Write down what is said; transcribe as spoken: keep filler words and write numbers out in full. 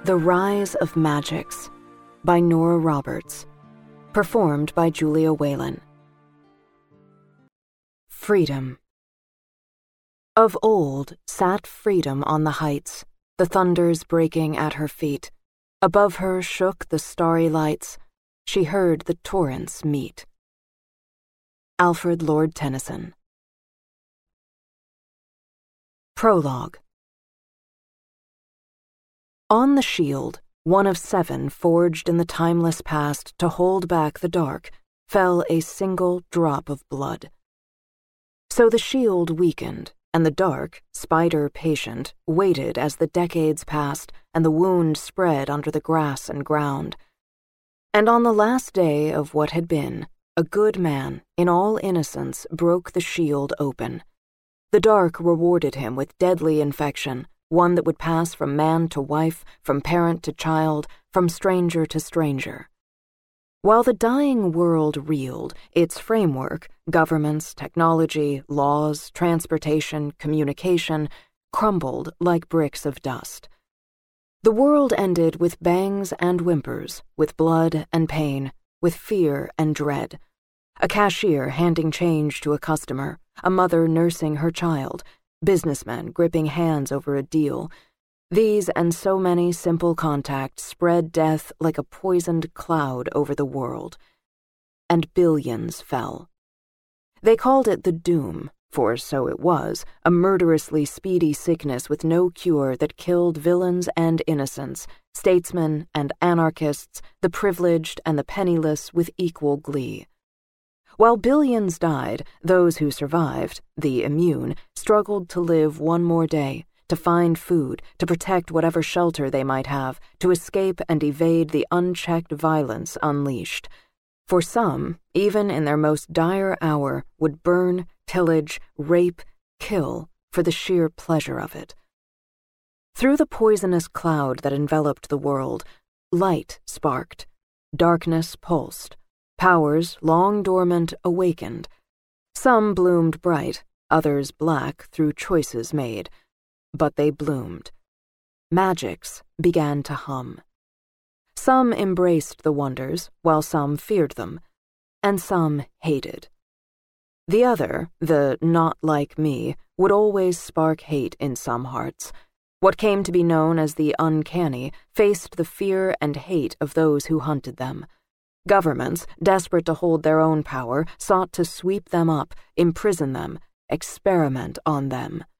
The Rise of Magics by Nora Roberts. Performed by Julia Whalen. Freedom. Of old sat Freedom on the heights, the thunders breaking at her feet. Above her shook the starry lights. She heard the torrents meet. Alfred Lord Tennyson. Prologue. On the shield, one of seven forged in the timeless past to hold back the dark, fell a single drop of blood. So the shield weakened, and the dark, spider-patient, waited as the decades passed and the wound spread under the grass and ground. And on the last day of what had been, a good man, in all innocence, broke the shield open. The dark rewarded him with deadly infection, one that would pass from man to wife, from parent to child, from stranger to stranger. While the dying world reeled, its framework, governments, technology, laws, transportation, communication, crumbled like bricks of dust. The world ended with bangs and whimpers, with blood and pain, with fear and dread. A cashier handing change to a customer, a mother nursing her child, businessmen gripping hands over a deal. These and so many simple contacts spread death like a poisoned cloud over the world. And billions fell. They called it the Doom, for so it was, a murderously speedy sickness with no cure that killed villains and innocents, statesmen and anarchists, the privileged and the penniless with equal glee. While billions died, those who survived, the immune, struggled to live one more day, to find food, to protect whatever shelter they might have, to escape and evade the unchecked violence unleashed. For some, even in their most dire hour, would burn, pillage, rape, kill for the sheer pleasure of it. Through the poisonous cloud that enveloped the world, light sparked, darkness pulsed. Powers, long dormant, awakened. Some bloomed bright, others black through choices made. But they bloomed. Magics began to hum. Some embraced the wonders, while some feared them, and some hated. The other, the not like me, would always spark hate in some hearts. What came to be known as the uncanny faced the fear and hate of those who hunted them. Governments, desperate to hold their own power, sought to sweep them up, imprison them, experiment on them.